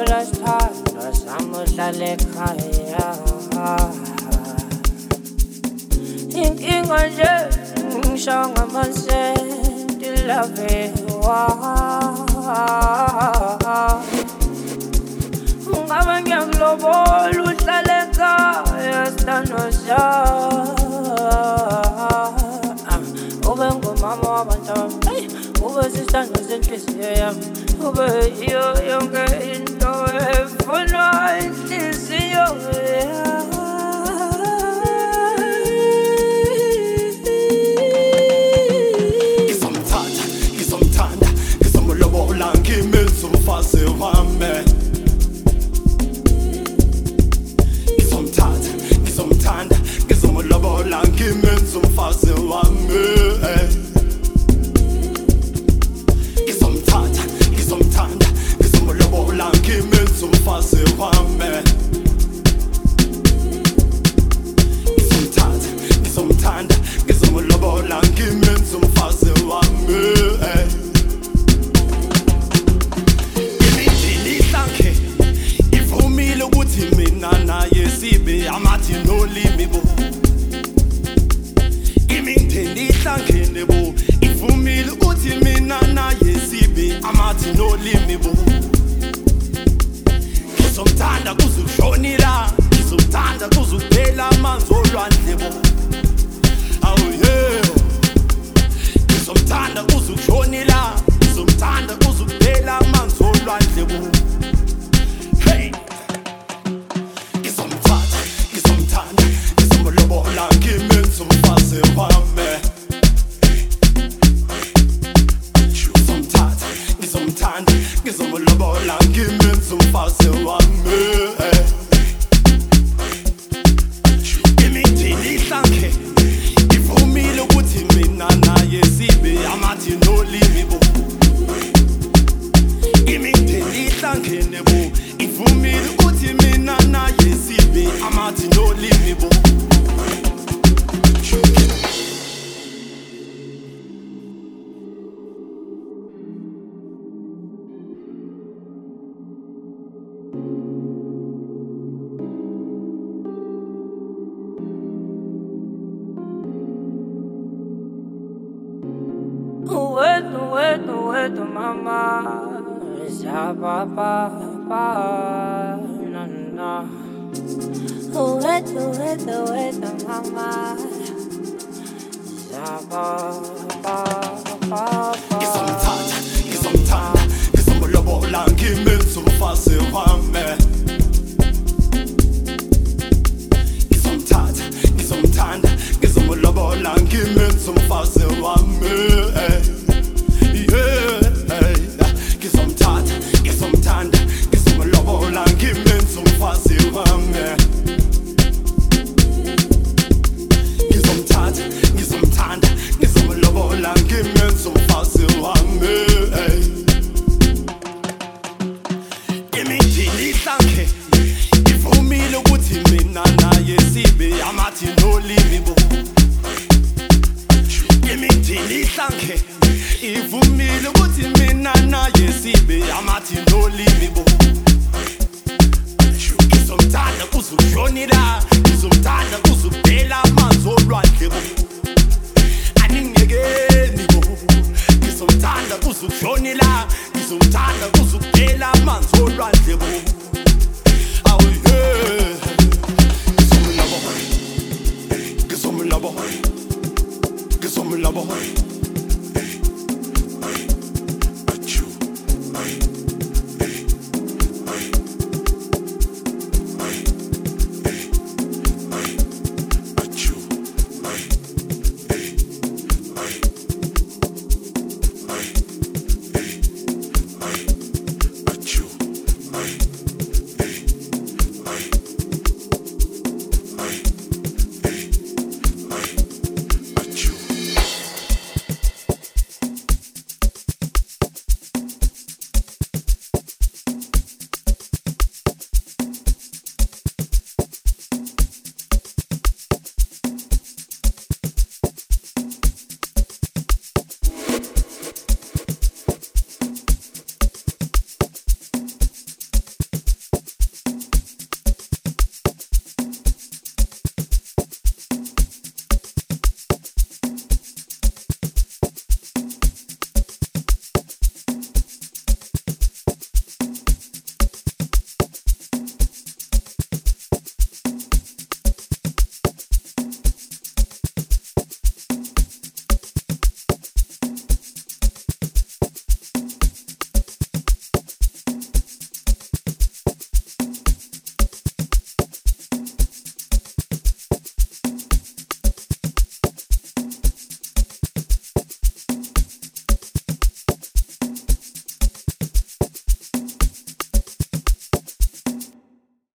sithandwa sami uhlala ekhaya. Inkinga nje ngishawa ngamasenti lavewa. Ungabe ngiyakulobola uhlala ekhaya sithandwa sami. Ube ngumama wabantwana, ube sisithandwa senhliziyo yami, ube yiyo yonke into efunwa inhliziyo yami. Ngizomthanda, ngizomlobola ngimenze umfazi wami. Ngizomthanda, ngizomlobola ngimenze umfazi wami. Ngizomthanda, ngizomlobola ngimenze umfazi wami. Ngizomthanda, ngizomlobola ngimenze umfazi wami. Imindeni sakhe ivumile ukuthi mina naye sibe amathi nolimi bo. Imindeni sakhene bo ivumile ukuthi mina naye sibe amathi nolimi bo. Ngizomthanda kuze ushonila, ngizomthanda kuze uphela amanzi olwandle bo. Oh yeah, ngizomthanda kuze ushonila, ngizomthanda kuze uphela amanzi olwandle bo. Hey, ngizomthanda, ngizomlobola ngimenze umfazi wami. Ngizomthanda, ngizomlobola ngimenze umfazi wami. Imindeni sakhe ivumile ukuthi mina naye sibe amathi nolimi bo. Imindeni sakhene bo ivumile ukuthi mina naye sibe amathi nolimi bo. Wait, mama, Zababa, na na. Wait, mama, Zababa. Ngizomthanda, ngizomlobola ngimenze umfazi wami. Ngizomthanda, ngizomlobola ngimenze umfazi wami. Ngizomthanda, ngizomlobola ngimenze umfazi wami. Ngizomthanda, ngizomlobola ngimenze umfazi wami. Imindeni sakhe ivumile ukuthi mina naye sibe amathi nolimi bo. Imindeni sakhe ivumile ukuthi mina naye sibe amathi nolimi bo. Ngizomthanda kuze ushonila, ngizomthanda kuze uphela amanzi olwandle bo. Aningekeni bo, ngizomthanda kuze ushonila, ngizomthanda kuze uphela amanzi olwandle.